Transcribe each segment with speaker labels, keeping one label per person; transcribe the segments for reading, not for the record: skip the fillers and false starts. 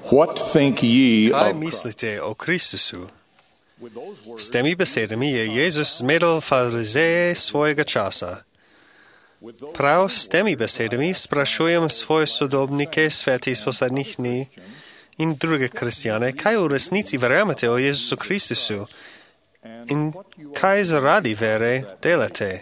Speaker 1: What think ye
Speaker 2: Kaj
Speaker 1: of
Speaker 2: mislite o Kristusu? S temi besedami je Jezus zmedel farizeje svojega časa. Prav s temi besedami sprašujem svoje sodobnike, svete iz poslednjih dni in druge kristjane, kaj v resnici verjamete o Jezusu Kristusu in kaj zaradi vere delate.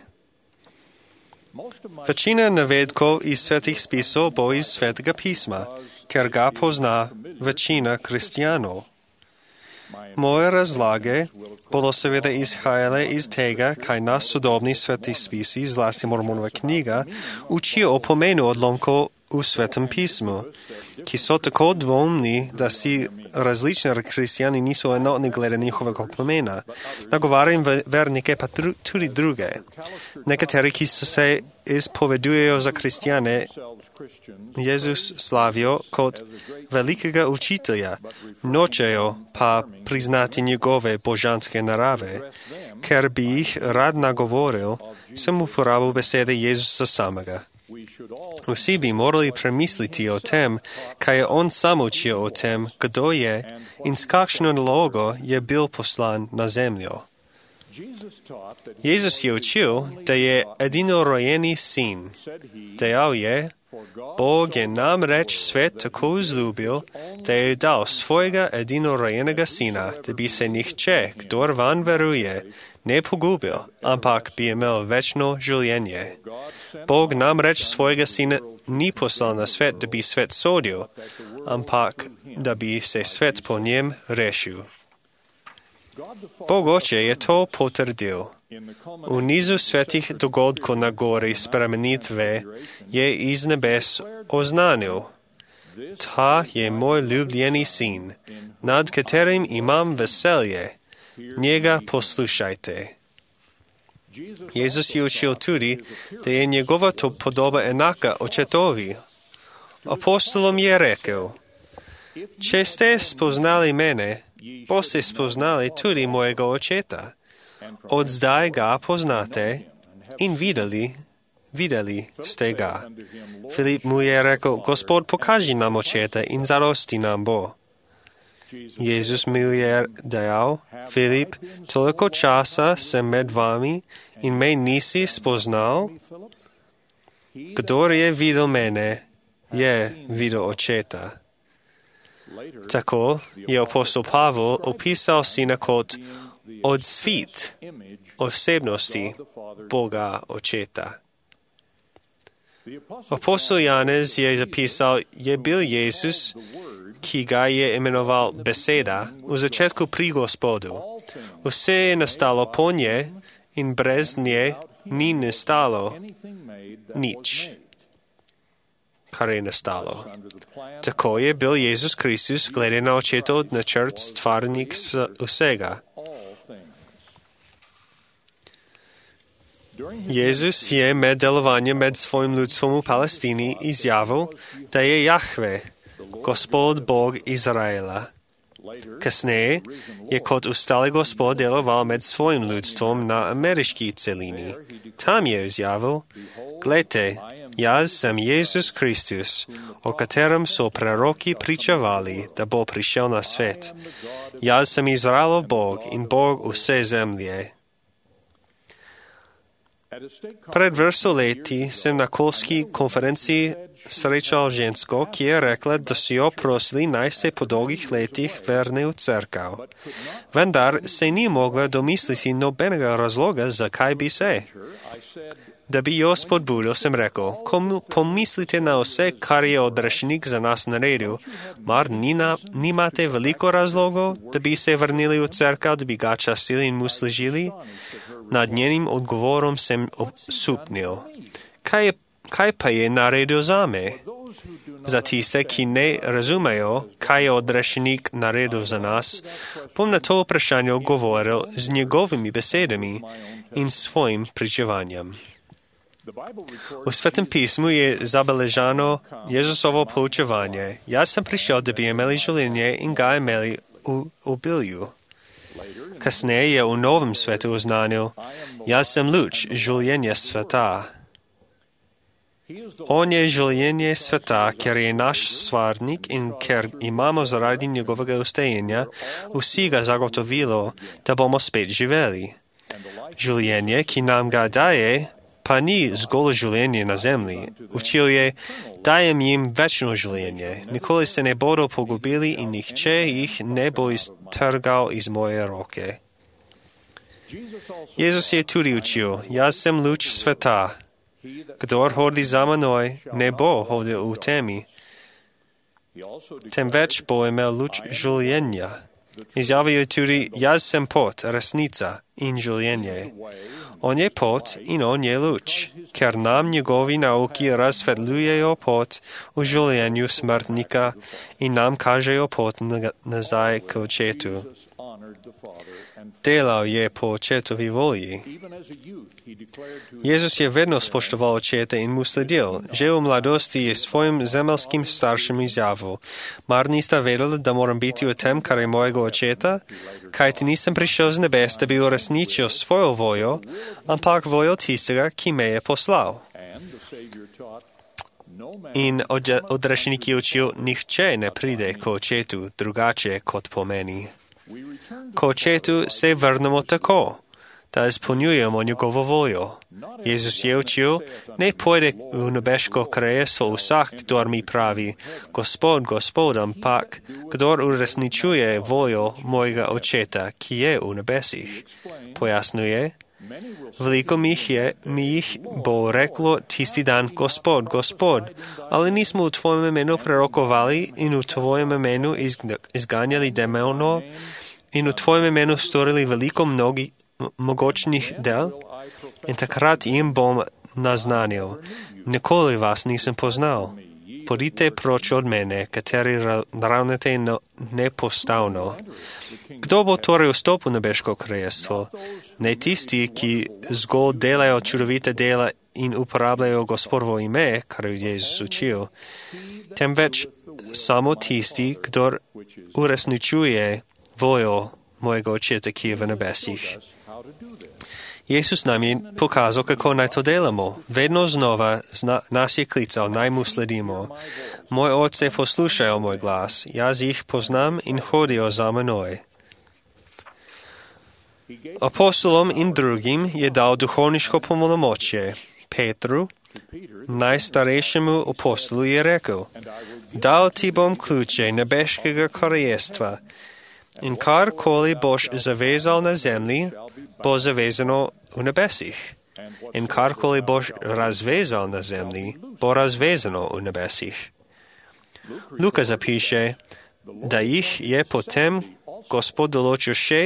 Speaker 2: Večina navedkov iz svetih spisov bo iz svetega pisma, ker ga pozna večina kristjanov. Moje razlage bodo seveda izhajale iz tega, kaj nas sodobni sveti spisi, zlasti Mormonova knjiga, učijo o pomenu odlomkov v svetem pismu, ki so tako dvomni, da si različni kristjani niso enotni glede njihovega pomena. Nagovarjam vernike pa tudi druge. Nekateri, ki se izpovedujejo za kristjane, Jezus slavijo kot velikega učitelja, nočejo pa priznati njegove božanske narave. Ker bi jih rad nagovoril, sem uporabil besede Jezusa samega. Vsi bi morali premisliti o tem, kaj je on sam učil o tem, kdo je in s kakšno nalogo je bil poslan na zemljo. Jezus je učil, da je edinorojeni sin. Dejal je, Bog je namreč svet tako vzljubil, da je dal svojega edinorojenega sina, da bi se nihče, kdor vanj veruje, ne pogubil, ampak bi imel večno življenje. Bog namreč svojega sina ni poslal na svet, da bi svet sodil, ampak da bi se svet po njem rešil. Bog Oče je to potrdil. V nizu svetih dogodkov na gori spremenitve je iz nebes oznanil: Ta je moj ljubljeni sin, nad katerim imam veselje, njega poslušajte. Jezus je učil tudi, da je njegova podoba enaka očetovi. Apostolom je rekel: Če ste spoznali mene, boste spoznali tudi mojega očeta. Od zdaj ga poznate in videli ste ga. Filip mu je rekel: Gospod, pokaži nam očeta in zadosti nam bo. Jezus mu je dejal: Filip, toliko časa sem med vami in me nisi spoznal? Kdor je videl mene, je videl očeta. Tako je apostol Pavel opisal sina kot odsvit osebnosti Boga Očeta. Apostol Janez je zapisal, je bil Jezus, ki ga je imenoval beseda, v začetku pri Gospodu. Vse je nastalo po nje in brez nje ni nastalo nič, kar je nastalo. Tako je bil Jezus Kristus glede na očetov načrt stvarnik vsega. Jezus je med delovanjem med svojim ljudstvom v Palestini izjavil, da je Jahve, Gospod Bog Izraela. Kasneje je kot ustali Gospod deloval med svojim ljudstvom na ameriški celini. Tam je izjavil: Glejte, jaz sem Jezus Kristus, o katerem so preroki pričevali, da bo prišel na svet. Jaz sem Izraelov Bog in Bog vse zemlje. Pred vrsto leti sem na kolski konferenciji srečal žensko, ki je rekla, da so jo prosili, naj se po dolgih letih vrne v cerkev. Vendar se ni mogla domisliti nobenega razloga, zakaj bi se. Da bi jo spodbudil, sem rekel: Pomislite na vse, kar je odrešenik za nas naredil. Mar nimate veliko razlogov, da bi se vrnili v cerkev, da bi ga častili in mu služili? Nad njenim odgovorom sem osupnil: Kaj pa je naredil zame? Za tiste, ki ne razumejo, kaj je odrešenik naredil za nas, bom na to vprašanje odgovoril z njegovimi besedami in svojim pričevanjem. V Svetem pismu je zabeležano Jezusovo poučevanje: Jaz sem prišel, da bi imeli življenje in ga imeli v obilju. Kasneje je v Novem svetu oznanil: Jaz sem luč življenja sveta. On je življenje sveta, ker je naš stvarnik in ker imamo zaradi njegovega ustajanja vsi ga zagotovilo, da bomo spet živeli. Življenje, ki nam ga daje, pa ni zgolj življenje na zemlji. Učil je, dajem jim večno življenje, nikoli se ne bodo pogubili in nihče jih ne bo iztrgal iz moje roke. Jezus je tudi učil, jaz sem luč sveta. Kdor hodi za menoj, ne bo hodil v temi, temveč bo imel luč življenja. Izjavil je tudi, jaz sem pot, resnica in življenje. On je pot in on je luč, ker nam njegovi nauki razsvetljujejo pot v življenju smrtnika in nam kažejo pot nazaj k očetu. Delal je po očetovi volji. Jezus je vedno spoštoval očeta in mu sledil. Že v mladosti je svojim zemeljskim staršem izjavil, mar nista vedeli, da moram biti v tem, kar je mojega očeta, kajti nisem prišel z nebes, da bi uresničil svojo voljo, ampak voljo tistega, ki me je poslal. In odrešenik je učil, nihče ne pride k očetu drugače kot po meni. K očetu se vrnemo tako, da izpolnjujemo njegovo voljo. Jezus je učil, ne pojde v nebeško kraljestvo vsak, kdor mi pravi, Gospod, Gospod, ampak kdor uresničuje voljo mojega očeta, ki je v nebesih. Pojasnjuje, veliko mi jih bo reklo tisti dan, Gospod, Gospod, ali nismo v tvojem imenu prerokovali in v tvojem imenu izganjali demonov in v tvojem imenu storili veliko mogočnih del? In takrat jim bom naznanil, nikoli vas nisem poznal. Pojdite proč od mene, kateri ravnate nepostavno. Kdo bo torej vstopil v nebeško kraljestvo? Ne tisti, ki zgolj delajo čudovite dela in uporabljajo Gospodovo ime, kar je Jezus učil, temveč samo tisti, kdor uresničuje voljo mojega očeta, ki je v nebesih. Jezus nam je pokazal, kako naj to delamo. Vedno znova nas je klical, naj mu sledimo. Moj oče poslušajo moj glas, jaz jih poznam in hodijo za menoj. Apostolom in drugim je dal duhovniško pomolnomočje. Petru, najstarejšemu apostolu, je rekel, dal ti bom ključe nebeškega kraljestva in karkoli boš zavezal na zemlji, bo zavezano v nebesih. In karkoli boš razvezal na zemlji, bo razvezano v nebesih. Luka zapiše, da jih je potem Gospod določil še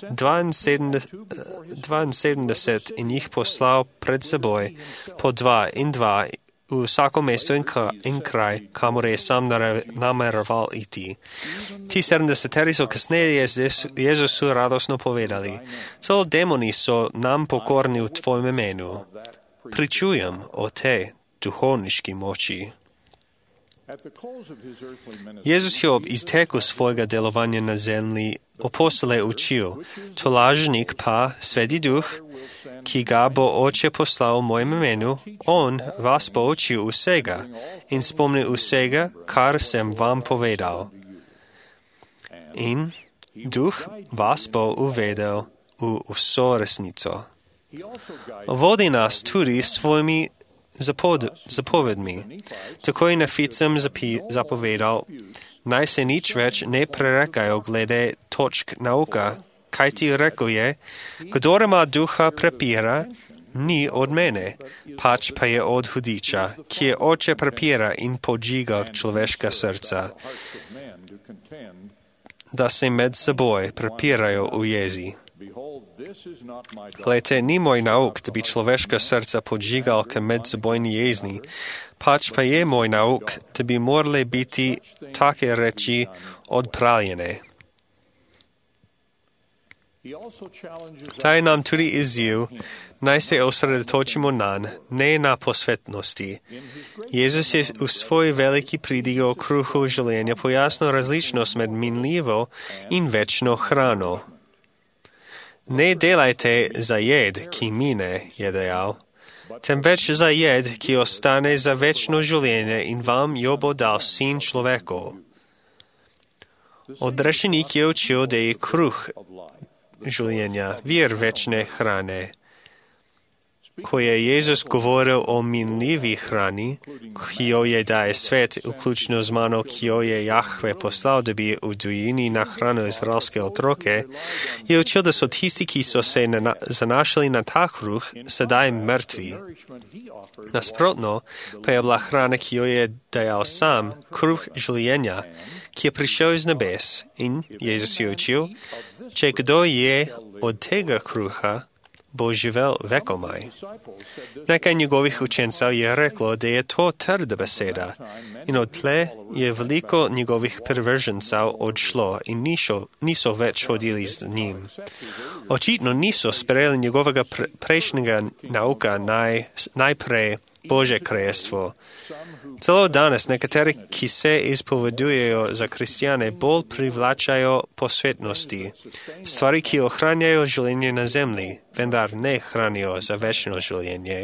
Speaker 2: 72 in jih poslal pred seboj po 2 in 2 v vsako mesto in kraj, kamor je sam nameraval iti. Ti 70 so kasneje Jezusu radostno povedali, celo demoni so nam pokorni v tvojem imenu. Pričujem o tej duhovniški moči. Jezus je ob izteku svojega delovanja na zemlji apostole učil, tolažnik pa, Sveti Duh, ki ga bo Oče poslal v mojem imenu, on vas bo učil vsega in spomnil vsega, kar sem vam povedal. In Duh vas bo uvedel v vso resnico. Vodi nas tudi s svojimi zapovedmi. Tako je Neficem zapovedal, naj se nič več ne prerekajo glede točk nauka, kaj ti rekel je, kdor ima duha prepira, ni od mene, pač pa je od hudiča, ki je oče prepira in podžiga človeška srca, da se med seboj prepirajo v jezi. Glejte, ni moj nauk, da bi človeška srca podžigal k medsebojni jezni, pač pa je moj nauk, da bi morale biti take reči odpravljene. Ta je nam tudi izziv, naj se osredotočimo nanj, ne na posvetnosti. Jezus je v svoji veliki pridige o kruhu življenja pojasnil različnost med minljivo in večno hrano. Ne delajte za jed, ki mine, je dejal, temveč za jed, ki ostane za večno življenje in vam jo bo dal Sin človekov. Odrešenik je učil, da je kruh življenja, vir večne hrane. Ko je Jezus govoril o minljivi hrani, ki jo je daje svet, vključno z mano, ki jo je Jahve poslal, da bi v tujini nahranil izraelske otroke, je učil, da so tisti, ki so se zanašali na ta kruh, sedaj mrtvi. Nasprotno pa je bila hrana, ki jo je dajal sam, kruh življenja, ki je prišel iz nebes. In Jezus je učil, če kdo je od tega kruha, bo živel vekomaj. Nekaj njegovih učencev je reklo, da je to trda beseda in odtle je veliko njegovih privržencev odšlo in niso več hodili z njim. Očitno niso sprejeli njegovega prejšnjega nauka najprej Božje kraljestvo. Celo danes nekateri, ki se izpovedujejo za kristjane, bolj privlačajo posvetnosti, stvari, ki ohranjajo življenje na zemlji, vendar ne hranijo za večno življenje.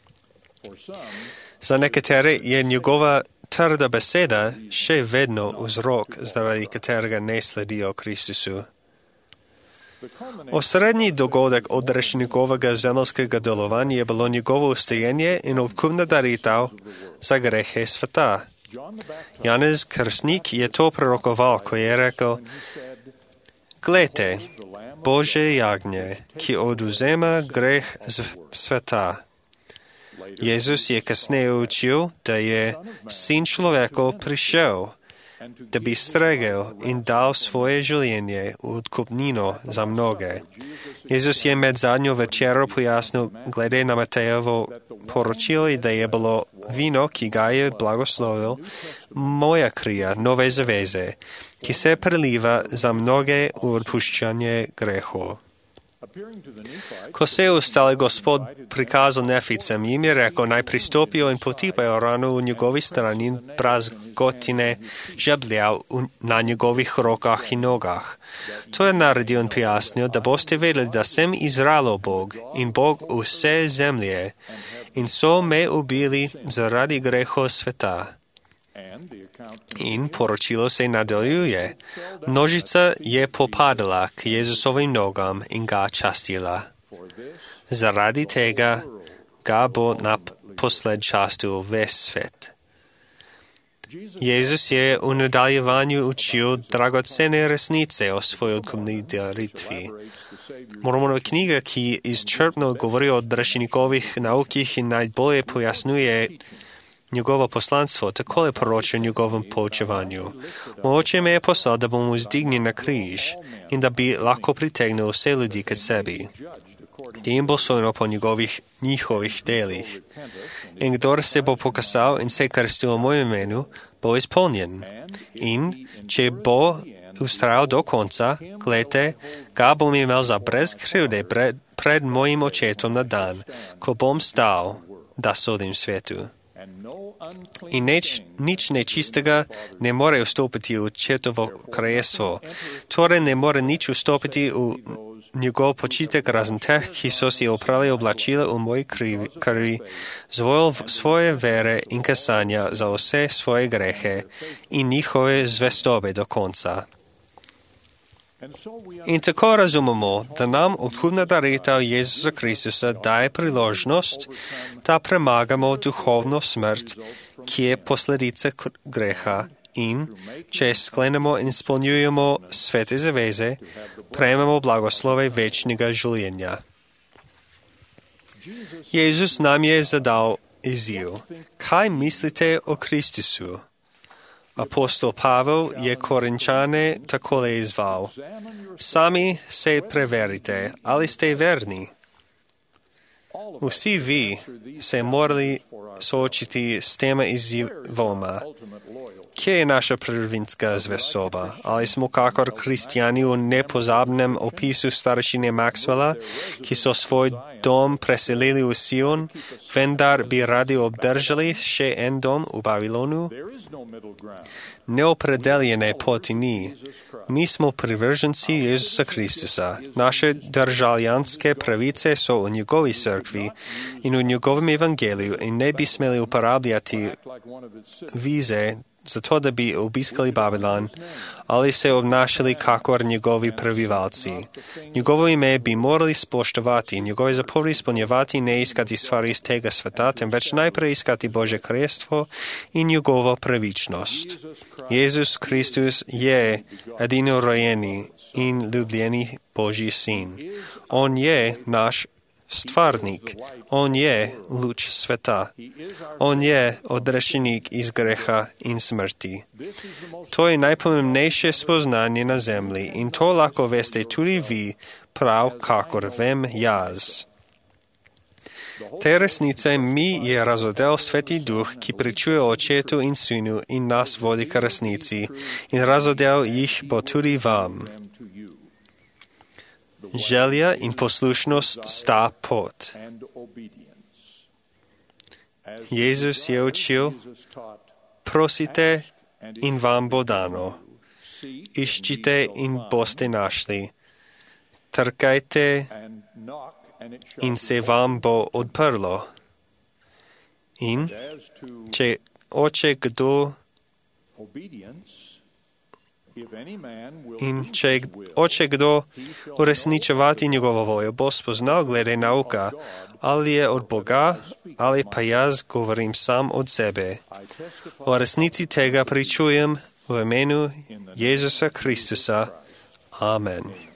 Speaker 2: Za nekatere je njegova trda beseda še vedno vzrok, zaradi katerega ne sledijo Kristusu. Osrednji dogodek odrešenikovega zemeljskega delovanja je bilo njegovo ustajenje in odkupna daritev za grehe sveta. Janez Krstnik je to prorokoval, ko je rekel: Glejte, Božje jagnje, ki odvzema greh sveta. Jezus je kasneje učil, da je Sin človekov prišel, da bi stregel in dal svoje življenje v odkupnino za mnoge. Jezus je med zadnjo večero pojasnil glede na Matejevo poročilo, da je bilo vino, ki ga je blagoslovil, moja krija nove zaveze, ki se preliva za mnoge v odpuščanje grehov. Ko se je ustali Gospod prikazal Neficem, jim je rekel, naj pristopijo in potipajo rano v njegovi strani in prazgotine žebljav na njegovih rokah in nogah. To je naredil in pojasnil, da boste vedeli, da sem Izraelov Bog in Bog vse zemlje in so me ubili zaradi grehov sveta. In poročilo se nadaljuje. Množica je popadala k Jezusovim nogam in ga častila. Zaradi tega ga bo naposled častil ves svet. Jezus je v nadaljevanju učil dragocene resnice o svoji odkupni daritvi. Mormonova knjiga, ki izčrpno govori o odrešenikovih naukih in najbolje pojasnjuje njegovo poslanstvo, takole poroča o njegovem poučevanju. Mogoče me je poslal, da bom vzdignil na križ in da bi lahko pritegnil vse ljudi k sebi. Tem bo sojeno po njihovih delih. In kdor se bo pokasal in se krstil v mojem imenu, bo izpolnjen. In če bo ustrajal do konca, glejte, ga bom imel za brez krivde pred mojim očetom na dan, ko bom stal, da sodim svetu. In nič nečistega ne more vstopiti v očetovo kraljestvo. Torej ne more nič vstopiti v njegov počitek razen teh, ki so si oprali oblačila v moji krvi, zvojil svoje vere in kasanja za vse svoje grehe in njihove zvestobe do konca. In tako razumemo, da nam odkupna daritev Jezusa Kristusa daje priložnost, da premagamo duhovno smrt, ki je posledica greha in, če sklenemo in izpolnjujemo svete zaveze, prejmemo blagoslove večnega življenja. Jezus nam je zadal izziv. Kaj mislite o Kristusu? Apostol Pavel je Korinčane takole izval. Sami se preverite, ali ste verni. Vsi vi se morali soočiti s tema izzivoma. Kje je naša prvinska zvestoba? Ali smo kakor kristjani v nepozabnem opisu staršine Maxwella, ki so svoj dom preselili v Sion, vendar bi radi obdržali še en dom v Babilonu? Neopredeljene poti ni. Mi smo privrženci Jezusa Kristusa. Naše državljanske pravice so u njegovi crkvi in u njegovom evangeliju in ne bi smeli uporabljati vize zato da bi obiskali Babilon, ali se obnašali kakor njegovi prebivalci. Njegovo ime bi morali spoštovati, njegove zapovedi ispunjavati, ne iskati stvari iz tega sveta, temveč najprej iskati Božje kraljestvo in njegovo pravičnost. Jezus Kristus je edinorođeni in ljubljeni Božji sin. On je naš stvarnik. On je luč sveta. On je odrešenik iz greha in smrti. To je najpomembnejše spoznanje na zemlji in to lahko veste tudi vi, prav kakor vem jaz. Te resnice mi je razodel Sveti Duh, ki pričuje Očetu in Sinu in nas vodi k resnici, in razodel jih bo tudi vam. Želja in poslušnost sta pot. Jezus je učil, prosite in vam bo dano. Iščite in boste našli. Trkajte in se vam bo odprlo. In če hoče kdo uresničevati njegovo voljo, bo spoznal glede nauka, ali je od Boga, ali pa jaz govorim sam od sebe. O resnici tega pričujem v imenu Jezusa Kristusa. Amen.